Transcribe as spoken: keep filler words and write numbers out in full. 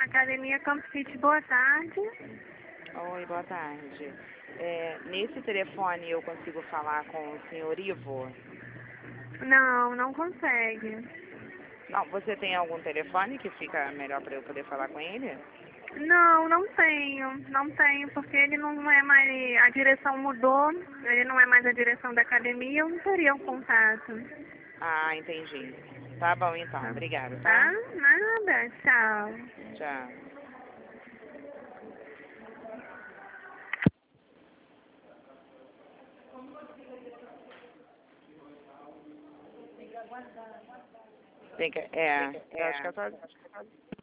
Academia Campo Fit, boa tarde. Oi, boa tarde. É, nesse telefone eu consigo falar com o senhor Ivo? Não, não consegue. Não, você tem algum telefone que fica melhor para eu poder falar com ele? Não, não tenho. Não tenho, porque ele não é mais. A direção mudou, ele não é mais a direção da academia, eu não teria um contato. Ah, entendi. Tá bom então, Tá? obrigado, Tá? tá? Nada. Tchau. Tchau. Tem que, é, eu acho que é só